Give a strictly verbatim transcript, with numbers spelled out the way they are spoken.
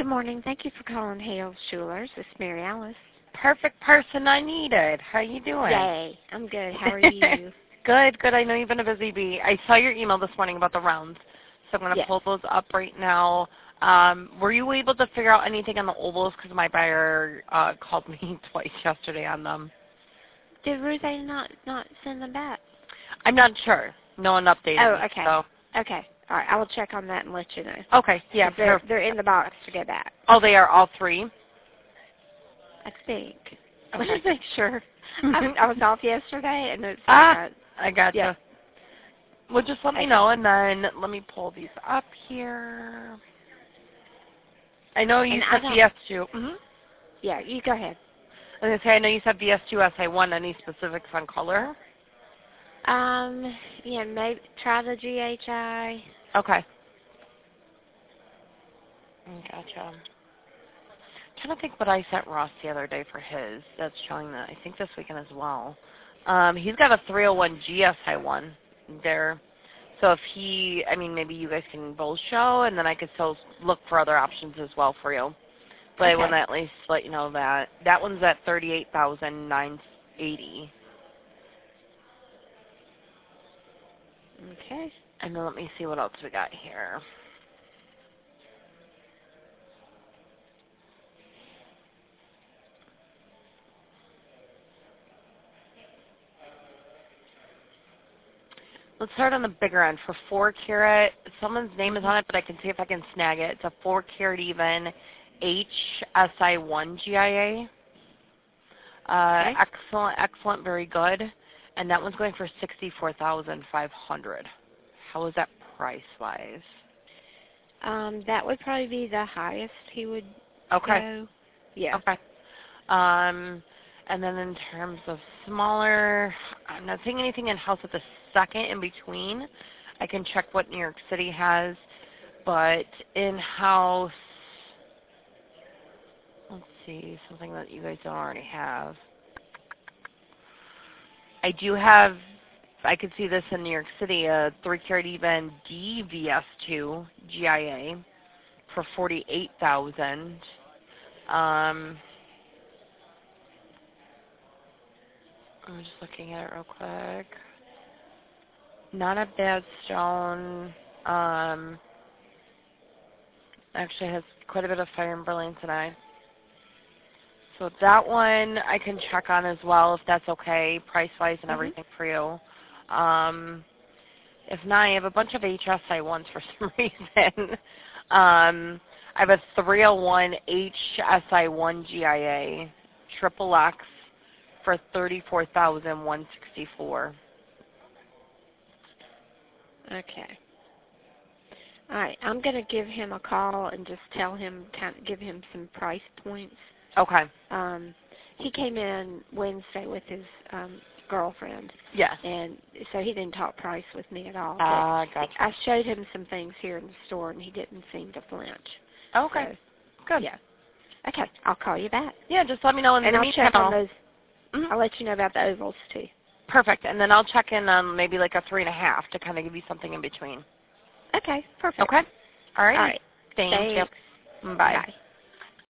Good morning. Thank you for calling Hale Schulers. This is Mary Alice. Perfect person I needed. How you doing? Yay. I'm good. How are you? Good, good. I know you've been a busy bee. I saw your email this morning about the rounds, so I'm going to Yes. pull those up right now. Um, were you able to figure out anything on the ovals? Because my buyer uh, called me twice yesterday on them. Did Ruth not not send them back? I'm not sure. No one updated Oh, me. okay. So. Okay. All right. I will check on that and let you know. Okay. Yeah. They're, Perfect. they're in the box to go back. Oh, they are all three? I think. Okay. Let me make sure. I, I was off yesterday, and it's ah, like, I gotcha. yeah. Well, just let me Okay. know, and then let me pull these up here. I know you And said I V S two. Mm-hmm. Yeah, you go ahead. I was going to say, I know you said V S two S I one. Any specifics on color? Um, yeah, maybe try the G H I. Okay. Gotcha. I'm trying to think what I sent Ross the other day for his. That's showing that, I think, this weekend as well. Um, he's got a three oh one G S I one there. So if he, I mean, maybe you guys can both show, and then I could still look for other options as well for you. But Okay. I want to at least let you know that that one's at thirty-eight thousand nine hundred eighty dollars. Okay. And then let me see what else we got here. Let's start on the bigger end. For four carat, someone's name is on it, but I can see if I can snag it. It's a four carat even H S I one G I A. Uh, Okay. excellent, excellent, very good. And that one's going for sixty-four thousand five hundred dollars. How is that price-wise? Um, that would probably be the highest he would Okay. go. Yeah. Okay. Um, and then in terms of smaller, I'm not seeing anything in-house at the second in between. I can check what New York City has, but in-house, let's see, something that you guys don't already have. I do have, I could see this in New York City, a three carat even D V S two G I A for forty-eight thousand dollars. Um, I'm just looking at it real quick. Not a bad stone. Um, actually has quite a bit of fire and brilliance in eye. So that one I can check on as well if that's okay, price-wise and Mhm. everything for you. Um, if not, I have a bunch of H S I ones for some reason. um, I have a three oh one H S I one G I A, triple X for thirty-four thousand one hundred sixty-four dollars. Okay. All right. I'm going to give him a call and just tell him, kind of give him some price points. Okay. Um, he came in Wednesday with his um, girlfriend. Yes. And so he didn't talk price with me at all. Ah, uh, gotcha. I showed him some things here in the store, and he didn't seem to flinch. Okay. So, good. Yeah. Okay. I'll call you back. Yeah, just let me know in And the I'll meantime. check on those. Mhm. I'll let you know about the ovals, too. Perfect. And then I'll check in on maybe like a three and a half to kind of give you something in between. Okay. Perfect. Okay? All right. All right. Thank Thanks. you. Bye. Bye.